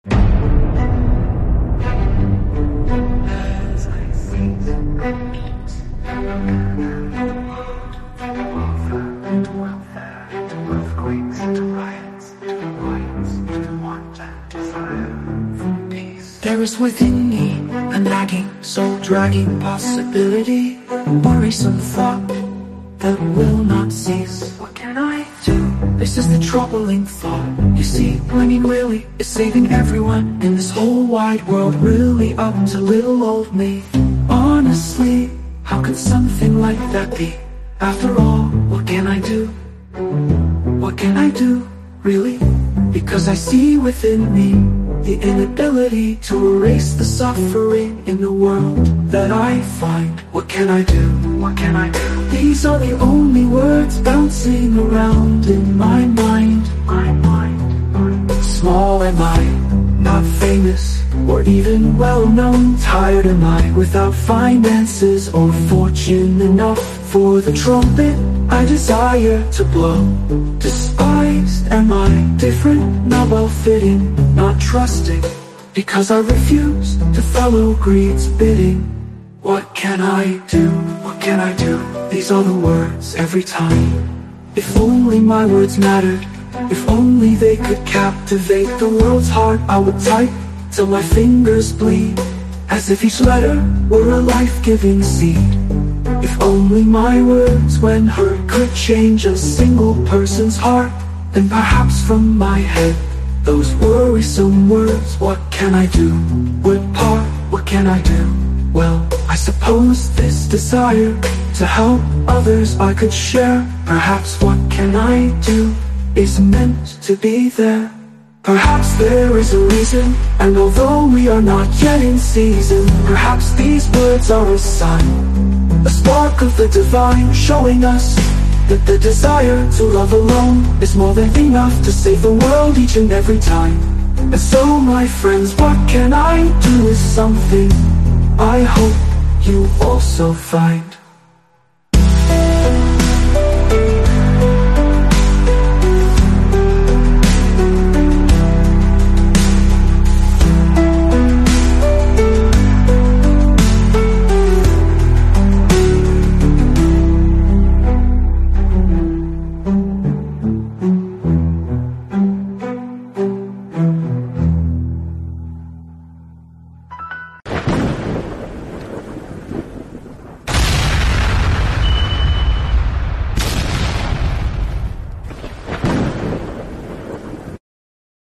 As I breathe and eat, warfare to welfare, earthquakes to riots, to riots to want and desire for peace. There is within me a nagging, soul-dragging possibility, worrisome thought that will not cease. What can I do? This is the troubling thought. You see, blaming really is saving everyone in this whole wide world, really up to little old me. Honestly, how could something like that be? After all, what can I do? What can I do, really? Because I see within me the inability to erase the suffering in the world that I find. What can I do? What can I do? These are the only words bouncing around in my mind. Small am I, not famous or even well-known. Tired am I, without finances or fortune enough for the trumpet I desire to blow. Despised am I, different, not well-fitting, not trusting, because I refuse to follow greed's bidding. What can I do? What can I do? These are the words every time. If only my words mattered, if only they could captivate the world's heart, I would type till my fingers bleed, as if each letter were a life-giving seed. If only my words, when heard, could change a single person's heart, then perhaps from my head those worrisome words, what can I do, would part. What can I do? Well, I suppose this desire to help others I could share. Perhaps what can I do is meant to be there. Perhaps there is a reason, and although we are not yet in season, perhaps these words are a sign, a spark of the divine, showing us that the desire to love alone is more than enough to save the world each and every time. And so, my friends, what can I do is something I hope you also find.